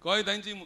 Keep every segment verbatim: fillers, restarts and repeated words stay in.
各位弟兄姊妹，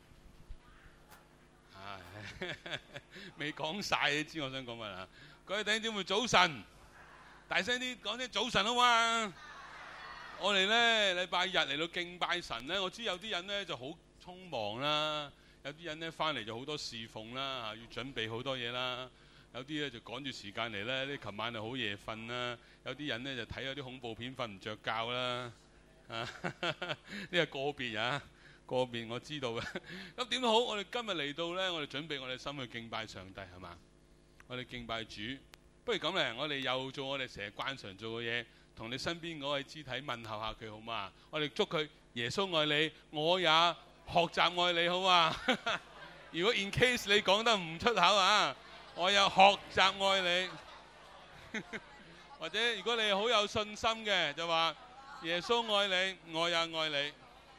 未講晒，你知我想講乜啦？各位弟兄姊妹，早晨，大聲啲講聲早晨啊嘛！我哋咧禮拜日嚟到敬拜神咧，我知有啲人咧就好匆忙啦，有啲人咧翻嚟就好多侍奉啦，要準備好多嘢啦。有啲咧就趕住時間嚟咧，啲琴晚就好夜瞓啦。有啲人咧就睇咗啲恐怖片瞓唔着覺啦。啊，呢係個別啊。個別我知道嘅，咁點都好，我哋今日嚟到呢，我哋準備我哋心去敬拜上帝，係嘛？我哋敬拜主，不如咁咧，我哋又做我哋成日慣常做嘅嘢，同你身邊嗰位肢體問候下佢好嘛？我哋祝佢耶穌愛你，我也學習愛你好嘛？如果 in case 你講得唔出口啊，我又學習愛你，或者如果你好有信心嘅，就話耶穌愛你，我也愛你。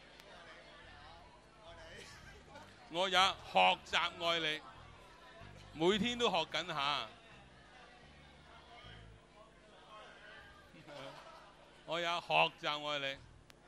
我也學習愛你，每天都學緊下。我也學習愛你，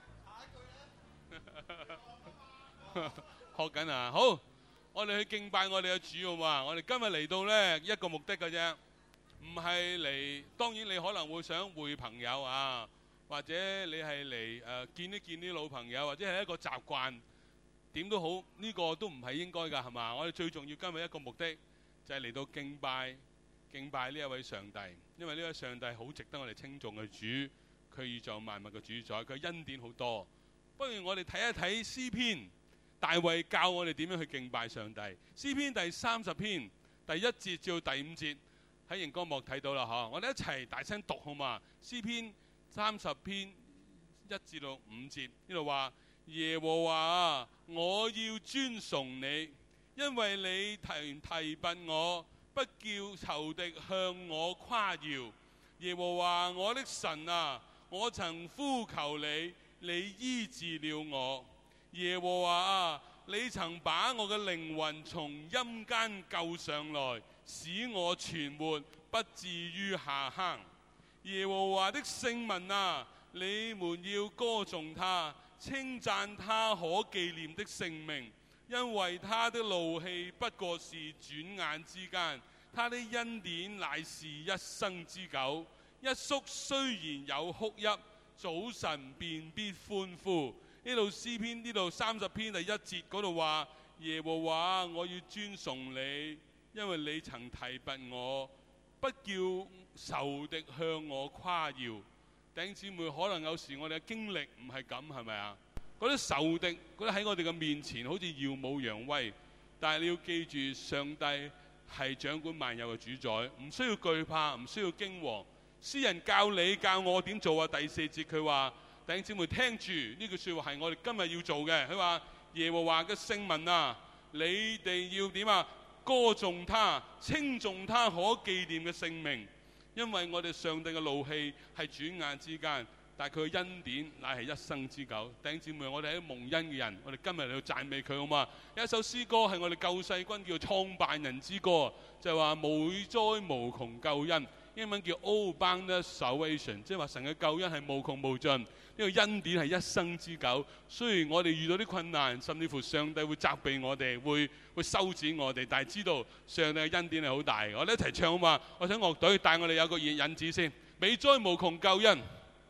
學緊啊！好，我哋去敬拜我哋嘅主好嘛？我哋今日嚟到呢一個目的嘅啫，唔係嚟。當然你可能會想會朋友啊，或者你係嚟誒見一見啲老朋友，或者係一個習慣。點都好，呢個都唔係應該㗎，係嘛？我哋最重要今日一個目的就係嚟到敬拜，敬拜呢一位上帝，因為呢位上帝好值得我哋稱頌嘅主，佢宇宙萬物嘅主宰，佢恩典好多。不如我哋睇一睇詩篇，大衛教我哋點樣去敬拜上帝。詩篇第三十篇第一節至到第五節喺熒光幕睇到啦，嗬！我哋一齊大聲讀好嘛？詩篇三十篇一至到五節呢度話。耶和華啊，我要尊崇你，因為你提提拔我，不叫仇敵向我誇耀。耶和華我的神啊，我曾呼求你，你醫治了我。耶和華啊，你曾把我嘅靈魂從陰間救上來，使我存活，不至於下坑。耶和華的聖民啊，你們要歌頌他，稱讚他可紀念的聖名，因為他的怒氣不過是轉眼之間，他的恩典乃是一生之久。一宿雖然有哭泣，早晨便必歡呼。呢度詩篇呢度三十篇第一節嗰度話：耶和華我要尊崇你，因為你曾提拔我，不叫仇敵向我誇耀。弟兄姊妹，可能有時我哋嘅經歷唔係咁，係咪啊？嗰啲仇敵，嗰啲喺我哋嘅面前好似耀武揚威，但係你要記住，上帝係掌管萬有嘅主宰，唔需要懼怕，唔需要驚惶。詩人教你教我點做啊？第四節佢話：弟兄姊妹聽住呢句説話係我哋今日要做嘅。佢話：耶和華嘅聖民啊，你哋要點啊？歌頌他，稱頌他可紀念嘅聖名。因為我哋上帝嘅怒氣係轉眼之間，但係佢嘅恩典乃係一生之久。弟兄姊妹，我哋係蒙恩嘅人，我哋今日嚟到讚美佢好嘛？有一首詩歌係我哋救世軍叫做創辦人之歌，就係話無災無窮救恩，英文叫 All Boundless Salvation， 即係話神嘅救恩係無窮無盡，呢個恩典係一生之久。雖然我哋遇到啲困難，甚至乎上帝會責備我哋，會會修剪我哋，但係知道上帝嘅恩典係好大嘅。我哋一齊唱好嘛？我想樂隊帶我哋有個引子先，美哉無窮救恩。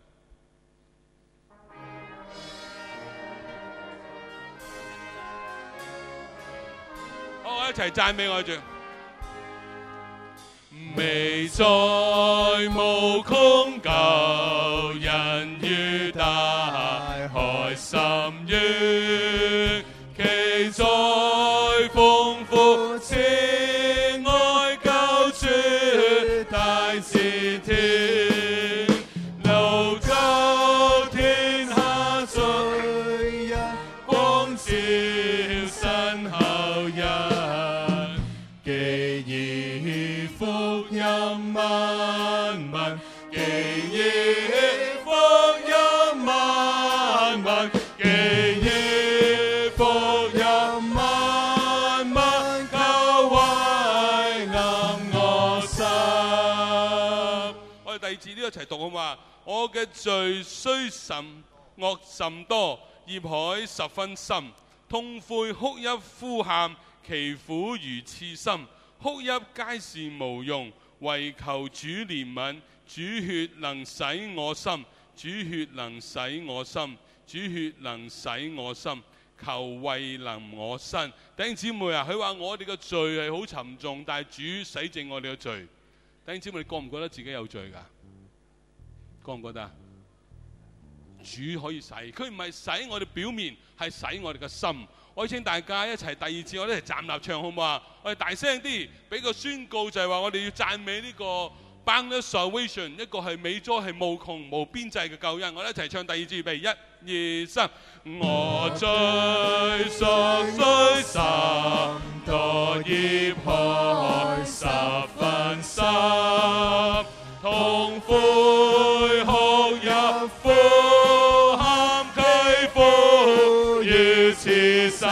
好，我一齊讚美我主。美哉無窮救恩於大海深淵，其在豐富慈愛救主大是天，路走天下罪人，光照身後人，既以福音萬民，既以福音萬民，既以福音萬民，救慰暗我心。我哋第二次呢一齊讀好嘛？我嘅罪雖甚惡甚多，孽海十分深， 痛悔哭泣呼喊，其苦如刺心。哭泣皆是無用，唯求主憐憫。主血能洗我心，主血能洗我心，主血能洗我心。求惠臨我身。弟兄姊妹啊，佢話我哋嘅罪係好沉重，但係主洗淨我哋嘅罪。弟兄姊妹，你覺唔覺得自己有罪㗎？覺唔覺得啊？主可以洗，佢唔係洗我哋表面，係洗我哋嘅心。我請大家一齊第二節，我哋一齊站立唱好唔好啊？我哋大聲啲，俾個宣告就係話我哋要讚美呢個 Boundless Salvation， 一個係美哉係無窮無邊際嘅救恩。我哋一齊唱第二節，預備一、二、三。我罪屬雖深，多孽害十分深，痛悔哭泣呼喊，其苦如刺心。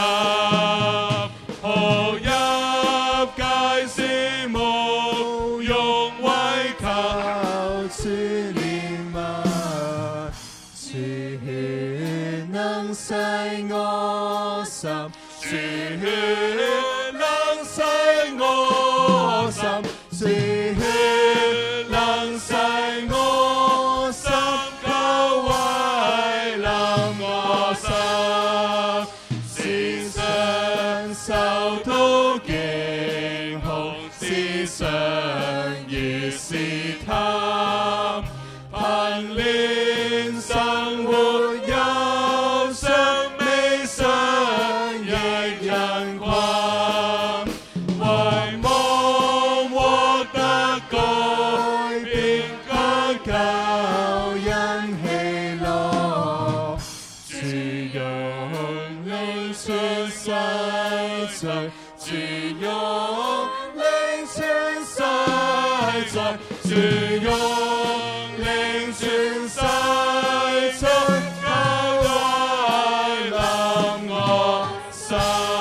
哭泣皆是無用，唯求主憐憫。主血能洗我心，主血能洗我心，主血能洗我心，求惠臨我身。時常受到驚恐，時常如試探，貧憐生活憂傷，未想亦人困，唯望獲得改變，得救恩喜樂。主用靈全洗罪，主用靈全洗罪，主用靈全洗罪，求惠臨我身。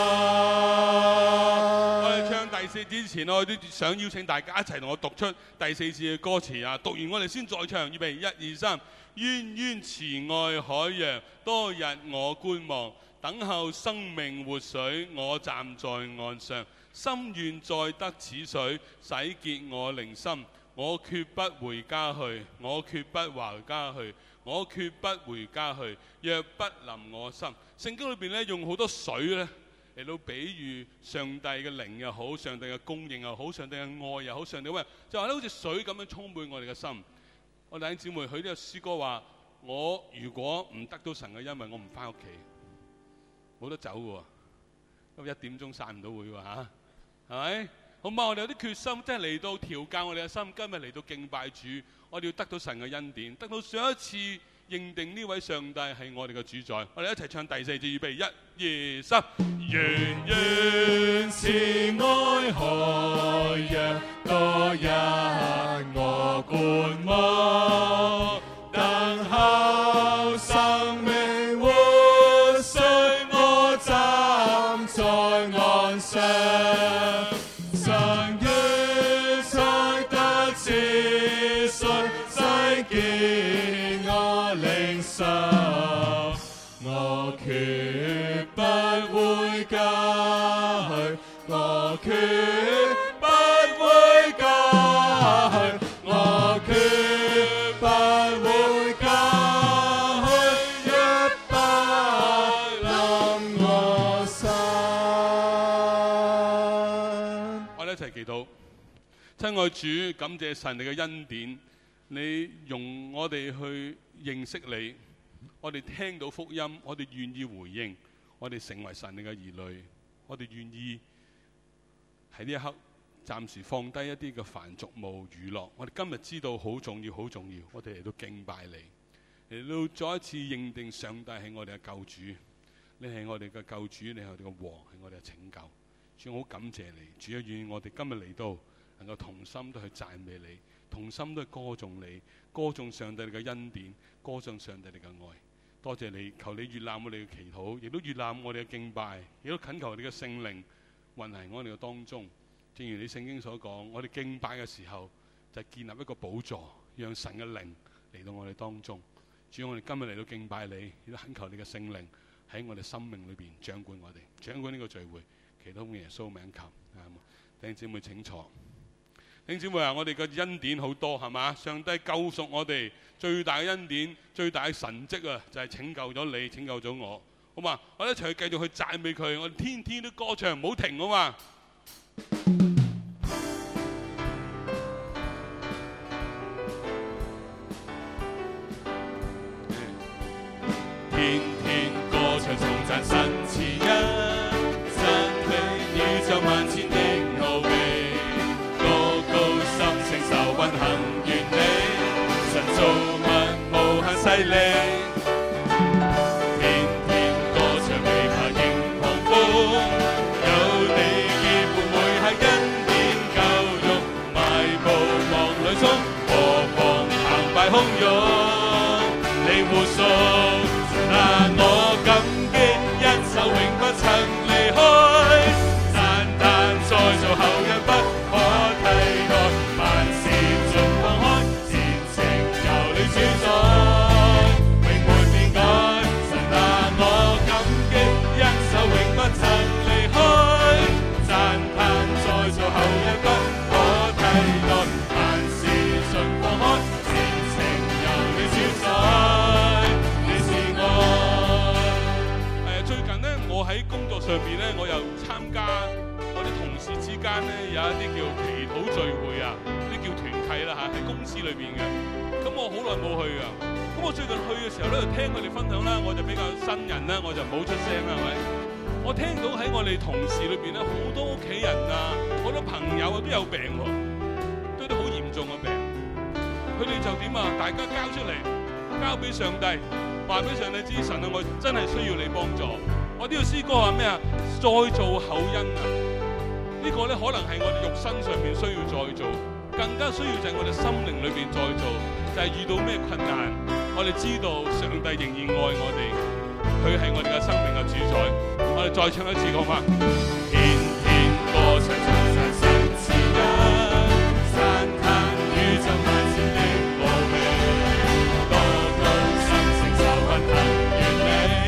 我哋唱第四節之前，我都想邀請大家一齊同我讀出第四節嘅歌詞啊！讀完我哋先再唱，預備一、二、三。淵淵慈愛海洋，多日我觀望，等候生命活水，我站在岸上，心願再得此水，洗潔我靈心。我決不回家去，我決不回家去，我決不回家去。若不臨我心，聖經裏邊咧用好多水咧嚟到比喻上帝嘅靈又好，上帝嘅供應又好，上帝嘅愛又好，上帝嘅就話咧好似水咁樣充滿我哋嘅心。我弟兄姊妹，佢呢個詩歌話：我如果唔得到神嘅恩惠，我唔翻屋企，冇得走嘅喎。咁一點鐘散唔到會喎嚇，係咪？好嘛，我哋有啲決心，即係嚟到調教我哋嘅心。今日嚟到敬拜主，我哋要得到神嘅恩典，得到上一次認定呢位上帝係我哋嘅主宰。我哋一齊唱第四節，預備一、二、三。源源慈愛海洋，多日我觀望，等候生命活水，我站在岸上。常於才得此水，洗潔我靈心。我決不會家去，我決不會家去，我決不會家去，若不臨我身。我哋一齊祈禱。親愛主，感謝神你嘅恩典，你容我哋去認識你，我哋聽到福音，我哋願意回應，我哋成為神你嘅兒女，我哋願意喺呢一刻暫時放低一啲嘅煩俗務娛樂。我哋今日知道好重要，好重要，我哋嚟到敬拜你，嚟到再一次認定上帝係我哋嘅救主，你係我哋嘅救主，你係我哋嘅王，係我哋嘅拯救。主，我好感謝你，主啊，願我哋今日嚟到能夠同心都去讚美你，同心都去歌頌你，歌頌上帝你嘅恩典，歌頌上帝你嘅愛。多謝你，求你悅納我哋嘅祈禱，亦都悅納我哋嘅敬拜，亦都懇求你嘅聖靈運行我哋嘅當中。正如你聖經所講，我哋敬拜嘅時候就係建立一個寶座，讓神嘅靈嚟到我哋當中。主，我哋今日嚟到敬拜你，亦都懇求你嘅聖靈喺我哋生命裏邊掌管我哋，掌管呢個聚會。祈禱奉耶穌名求，弟兄姊妹請坐。弟兄姊妹啊，我哋嘅恩典好多係嘛？上帝救贖我哋最大嘅恩典、最大嘅神蹟啊，就係拯救咗你，拯救咗我。好嘛？我哋一齊去繼續去讚美佢，我哋天天都歌唱，唔好停好嘛？天天歌唱，頌讚神慈恩，真理宇宙萬千的奧秘，高高深情受運行原理，神造物無限勢力。洶湧，你護送，但我感激，恩手永不曾離開，讚嘆再造後人不可替代，萬事盡放開，前程由你主宰，永沒變改。神啊，我感激，恩手永不曾離開，讚嘆再造後人不可替代，萬事盡放開。喺工作上邊咧，我又參加我啲同事之間咧有一啲叫祈禱聚會啊，啲叫團契啦嚇，喺公司裏邊嘅。咁我好耐冇去啊。咁我最近去嘅時候咧，就聽佢哋分享啦，我就比較新人啦，我就唔好出聲啦，係咪？我聽到喺我哋同事裏邊咧，好多屋企人啊，好多朋友啊都有病喎，都有啲好嚴重嘅病。佢哋就點啊？大家交出嚟，交俾上帝，話俾上帝知，神啊，我真係需要你幫助。我呢個詩歌話咩啊？再造厚恩啊！呢個咧可能係我哋肉身上面需要再造，更加需要就係我哋心靈裏邊再造。就係遇到咩困難，我哋知道上帝仍然愛我哋，佢係我哋嘅生命嘅主宰。我哋再唱一次好嗎？天天歌唱，頌讚神慈恩，讚嘆宇宙萬千的奧秘，高高深情受運行原理。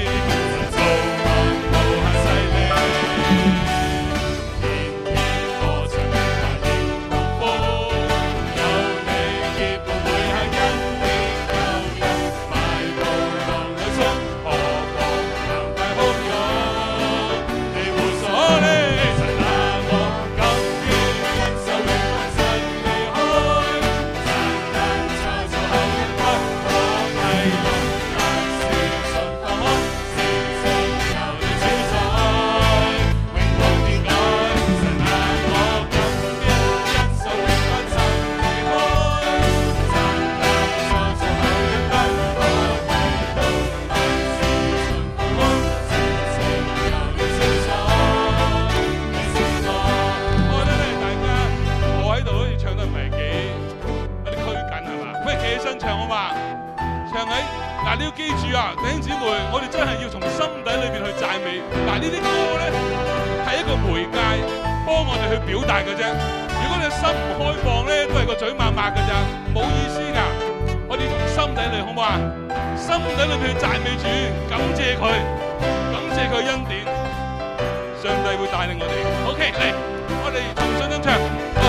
嗱，你要記住啊，弟兄姊妹，我哋真係要從心底裏邊去讚美。嗱，呢啲歌咧係一個媒介，幫我哋去表達嘅啫。如果你心唔開放咧，都係個嘴擘擘嘅咋，冇意思㗎。我哋從心底裏好唔好啊？心底裏邊去讚美主，感謝佢，感謝佢恩典，上帝會帶領我哋。OK， 嚟，我哋重新咁唱。好。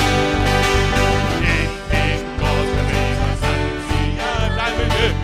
讚美主。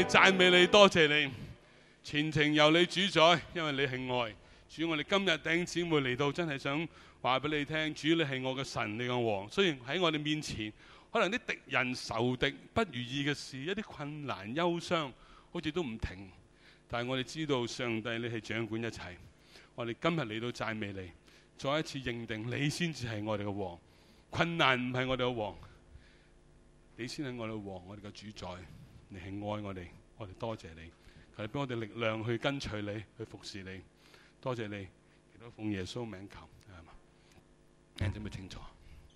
讚美你，多謝你，前程由你主宰，因為你係愛。主，我哋今日弟兄姊妹嚟到，真係想話俾你聽，主，你係我嘅神，你嘅王。雖然喺我哋面前，可能啲敵人仇敵不如意嘅事，一啲困難憂傷，好似都唔停。但係我哋知道上帝你係掌管一切。我哋今日嚟到讚美你，再一次認定你先至係我哋嘅王。困難唔係我哋嘅王，你先係我哋嘅王，我哋嘅主宰。你係愛我哋，我哋多謝你。求你俾我哋力量去跟隨你，去服侍你。多謝你，亦都奉耶穌名求，係嘛？聽得唔清楚？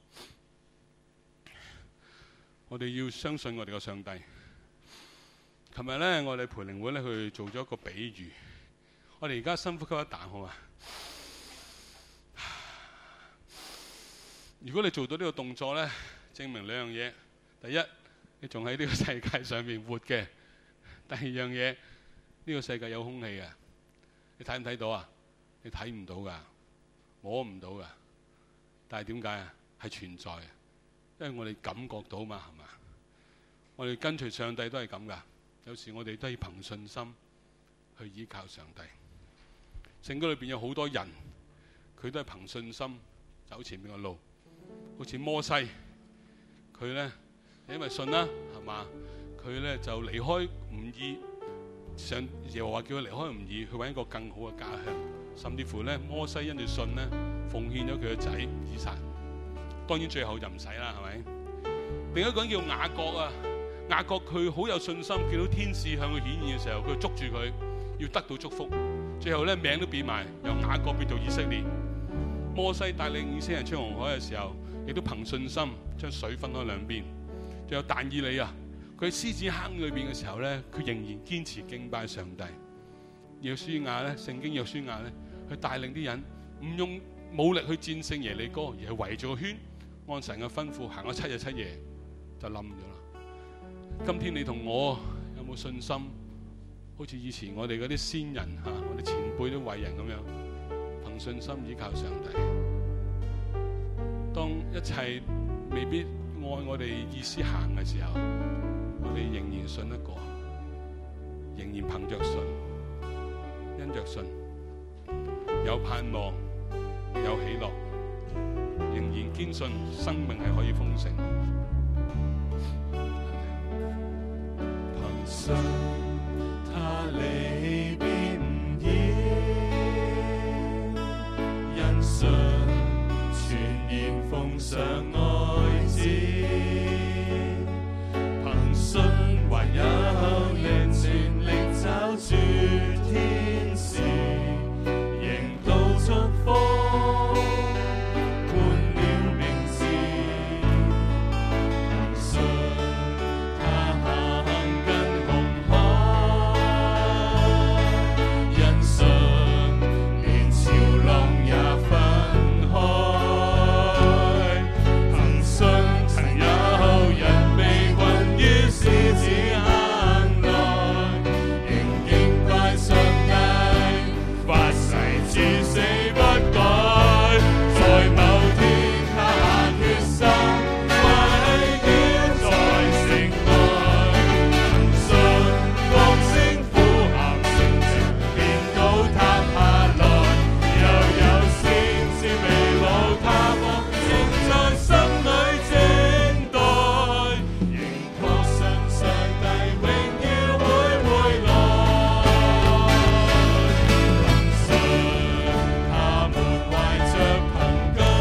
我哋要相信我哋嘅上帝。琴日咧，我哋培靈會咧去做咗一個比喻。我哋而家深呼吸一啖，好嘛？如果你做到呢個動作咧，證明兩樣嘢。第一，你仲喺呢個世界上面活嘅；第二樣嘢，呢個世界有空氣嘅。你睇唔睇到啊？你睇唔到噶，摸唔到噶。但係點解啊？係存在嘅，因為我哋感覺到嘛，係嘛？我哋跟隨上帝都係咁噶。有時我哋都要憑信心去依靠上帝。聖經裏邊有好多人，佢都係憑信心走前面嘅路。好似摩西，佢咧因為信啦，係嘛？佢咧就離開吾珥，上耶和華叫佢離開吾珥，去揾一個更好嘅家鄉。甚至乎咧，摩西因住信咧，奉獻咗佢嘅仔以撒。當然最後就唔使啦，係咪？另一個人叫雅各啊，雅各佢好有信心，見到天使向佢顯現嘅時候，佢捉住佢，要得到祝福。最後咧名都變埋，由雅各變做以色列。摩西帶領以色列人出紅海嘅時候，亦都憑信心將水分開兩邊。仲有但以理啊，佢喺獅子坑裏邊嘅時候咧，佢仍然堅持敬拜上帝。約書亞咧，聖經約書亞咧，去帶領啲人唔用武力去戰勝耶利哥，而係圍住個圈，按神嘅吩咐行咗七日七夜就冧咗啦。今天你同我有冇信心？好似以前我哋嗰啲先人嚇、啊，我哋前輩啲偉人咁樣，憑信心依靠上帝。當一切未必按我哋意思行嘅時候，我哋仍然信得過，仍然憑着信，因着信有盼望，有喜樂，仍然堅信生命係可以豐盛。憑信他離別唔厭，因信全然奉上愛子，憑信還有力全力找住天使，迎到祝福換了名字，憑信他行近紅海，因信連潮浪也分開，憑信曾有人被困於獅子坑內，仍敬拜上帝，發誓至死不改，在某天他下決心為要在城內，憑信放聲呼喊聖名，見到他下來，又有先知未老，他目正在心裏靜待，仍確信上帝榮耀會回來，憑信他們懷着憑據，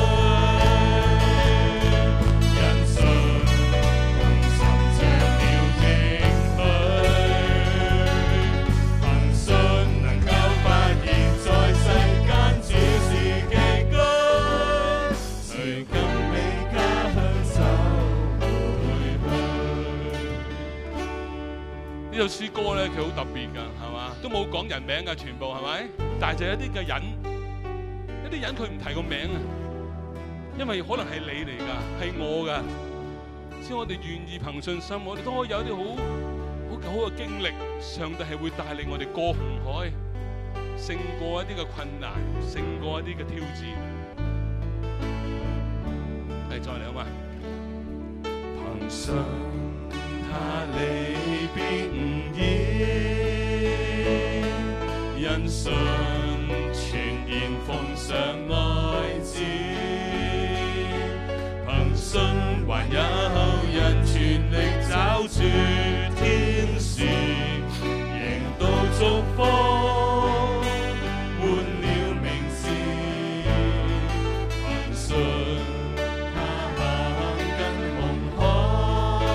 因信共尋着了應許，憑信能夠發現在世間只是寄居，誰更比家鄉走回去？呢首詩歌咧，佢好特別㗎，係嘛？都冇講人名㗎，全部係咪？但係就有一啲嘅人，一啲人佢唔提個名啊，因為可能係你嚟㗎，係我㗎，所以我哋願意憑信心，我哋都可以有一啲好好好嘅經歷，上帝係會帶領我哋過紅海，勝過一啲嘅困難，勝過一啲嘅挑戰。係再嚟好嘛？憑信他離別唔厭。 因信全然奉上愛子，憑信還有人全力找住天使，贏到祝福，換了名字，憑信他行近紅海，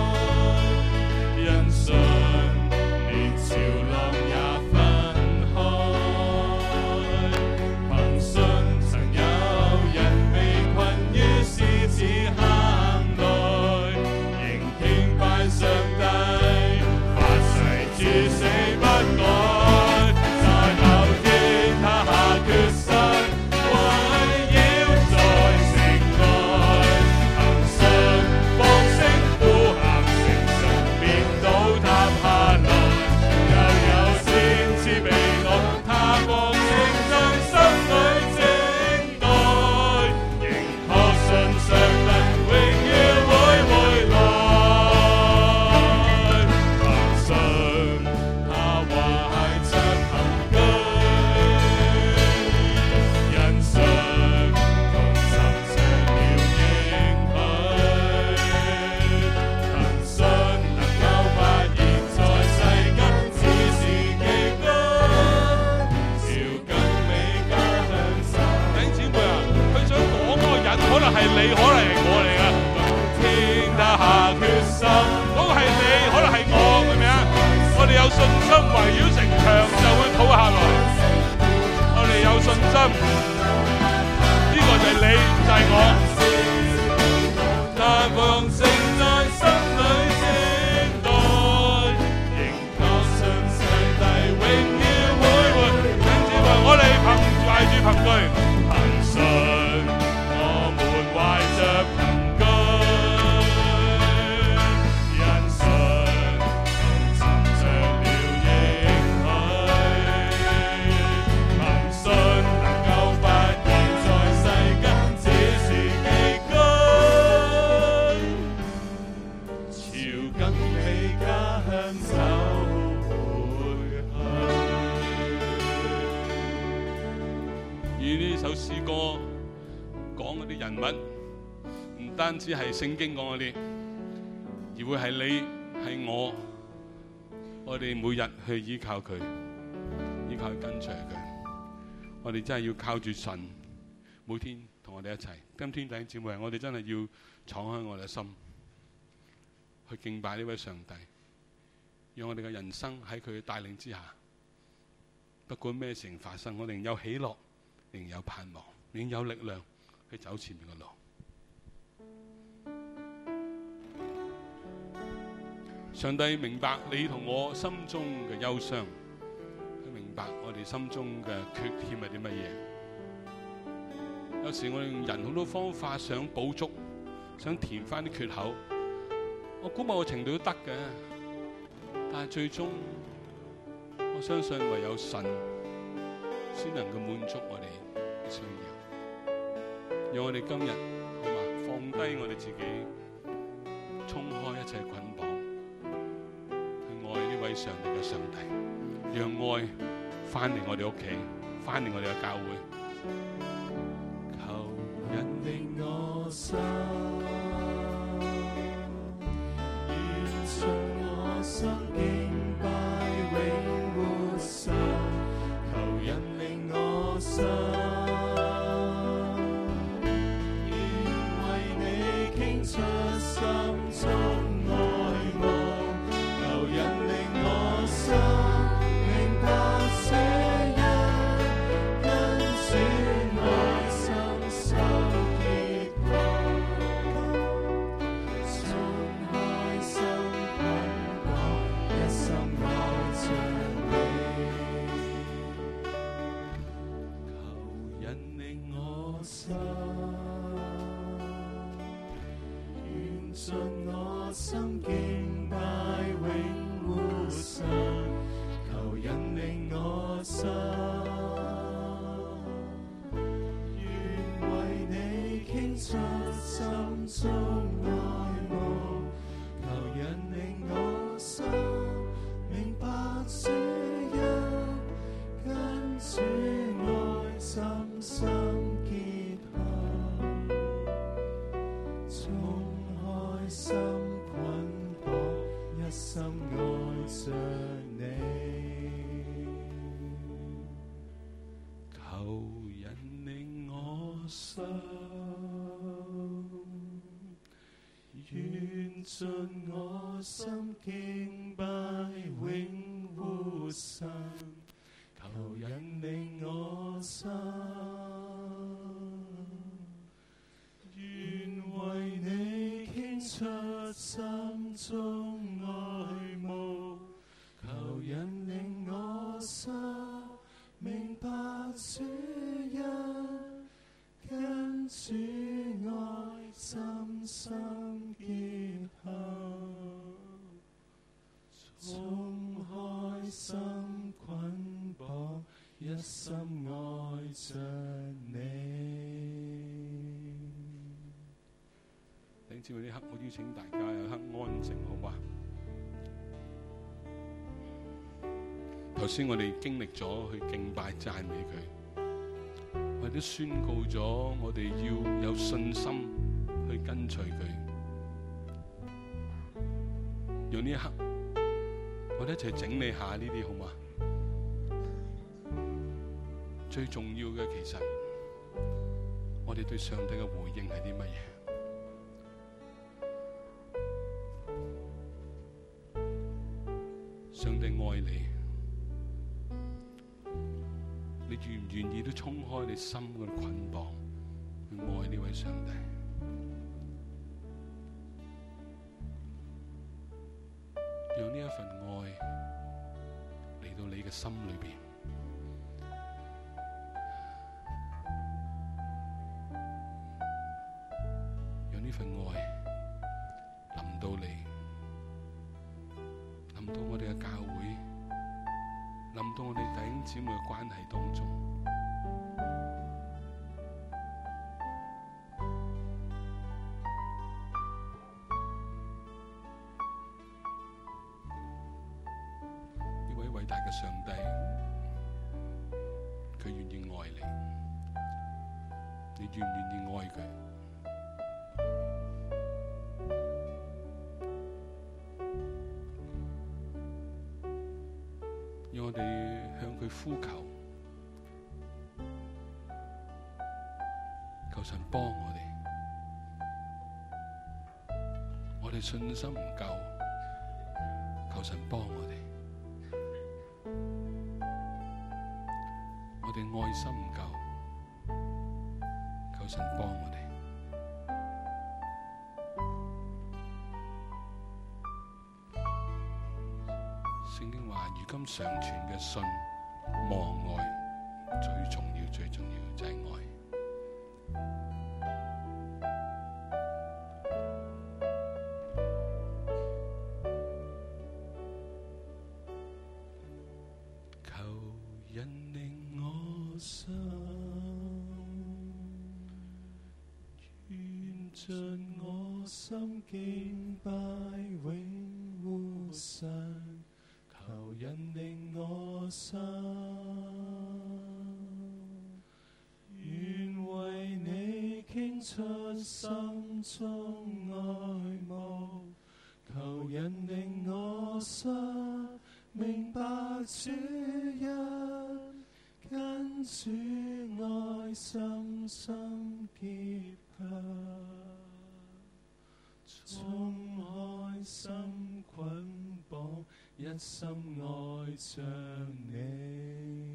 因信連潮浪也分開，憑信曾有人被困於獅子坑內，仍敬拜上帝，發誓至死不改，在某天他下決心圍繞在城內，憑信放聲呼喊，城牆便倒塌下來，又有先知被擄，他放聲在心裏整待，仍確信上帝永遠會回來，憑信他懷着憑據，因信同尋着了應許，憑信能夠發現在世間只是寄居，朝更美家鄉走。 弟兄姊妹啊，佢想講嗰個人可能係你，可能係我嚟噶。 天他下決心， 嗰個係你，可能係我，係咪啊？我哋有信心圍繞城牆就會倒下來。我哋有信心，呢、個就係你，就係、我。 但放聲在心裏整待，仍確信上帝永遠會回。 弟兄姊妹，我哋憑懷住憑據， 憑信我們懷着憑據，因信同尋着了應許，憑信能夠發現在世間只是寄居，朝更美家鄉走回去。 而呢首詩歌講嗰啲人物，唔單止係聖經講嗰啲，而會係你係我，我哋每日去依靠佢，依靠佢跟隨佢。我哋真係要靠住神，每天同我哋一齊。今天弟兄姊妹，我哋真係要敞開我哋嘅心，去敬拜呢位上帝，讓我哋嘅人生喺佢嘅帶領之下，不管咩事情發生，我哋有喜樂，仍有盼望，仍有力量去走前面嘅路。上帝明白你同我心中嘅憂傷，佢明白我哋心中嘅缺欠係啲乜嘢。有時我哋用人好多方法想補足，想填翻啲缺口，我估某個程度都得嘅，但係最終我相信唯有神先能夠滿足我哋嘅需要。讓我哋今日好嘛，放低我哋自己，衝開一切捆綁，去愛呢位上帝嘅上帝，讓愛翻嚟我哋屋企，翻嚟我哋嘅教會。 求引領我心，願盡我心敬拜永活神。求引領我心，願為你傾出心中愛慕。求引領我心，明白這一跟主愛深深結合，鬆開心捆綁，一心愛着你。求引領我心，願盡我心敬拜永活神。求引領我心，願為你傾出心中愛慕。求引領我心，明白這一跟主愛深深結合，鬆開心捆綁，一心愛着你。求引領我心，願盡我心敬拜永活神。求引領我心，願為你傾出心中愛慕。求引領我心，明白主恩，跟主愛深深結合，鬆開心捆綁，一心愛着你。 弟兄姊妹，呢刻我邀請大家有刻安靜，好嘛？頭先我哋經歷咗去敬拜讚美佢，我哋都宣告咗我哋要有信心去跟隨佢。用呢一刻，我哋一齊整理下呢啲好嘛？最重要嘅其實，我哋對上帝嘅回應係啲乜嘢？上帝愛你，你願唔願意都衝開你心嗰啲捆綁，去愛呢位上帝？讓呢一份愛嚟到你嘅心裏邊，讓呢份愛臨到你，臨到我哋嘅教會，臨到我哋弟兄姊妹嘅關係當中。偉大嘅上帝，佢願意愛你，你願唔願意愛佢？讓我哋向佢呼求，求神幫我哋。我哋信心唔夠，求神幫我哋。我哋愛心唔夠，求神幫我哋。聖經話：如今常存嘅信、望、愛，最重要、最重要就係愛。 盡我心敬拜永活神，求引領我心，願為你傾出心中愛慕，求引領我心，明白主恩，跟主愛深深結合。鬆開心捆綁，一心愛着你。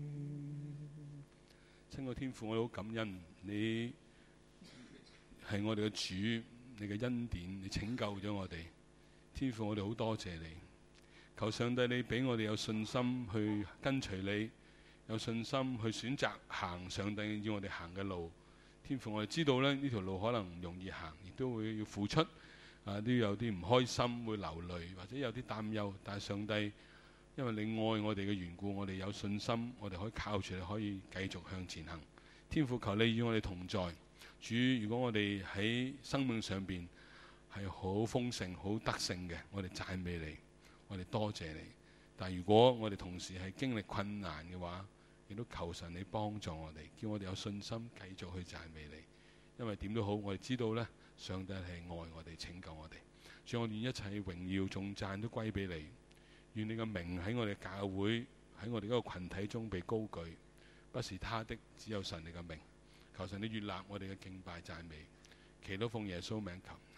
親愛天父，我好感恩你係我哋嘅主，你嘅恩典，你拯救咗我哋。天父，我哋好多謝你。求上帝你俾我哋有信心去跟隨你，有信心去選擇行上帝要我哋行嘅路。天父，我哋知道咧呢條路可能唔容易行，亦都會要付出。啊！都有啲唔開心，會流淚，或者有啲擔憂。但係上帝，因為你愛我哋嘅緣故，我哋有信心，我哋可以靠住你，可以繼續向前行。天父，求你與我哋同在。主，如果我哋喺生命上邊係好豐盛、好得勝嘅，我哋讚美你，我哋多謝你。但係如果我哋同時係經歷困難嘅話， 亦都求神你幫助我哋，叫我哋有信心繼續去讚美你。因為點都好，我哋知道呢，上帝係愛我哋、拯救我哋。所以我願一切榮耀頌讚都歸俾你。願你嘅名喺我哋教會、喺我哋嗰個群體中被高舉，不是他的，只有神你嘅名。求神你悅納我哋嘅敬拜讚美，祈禱奉耶穌名求。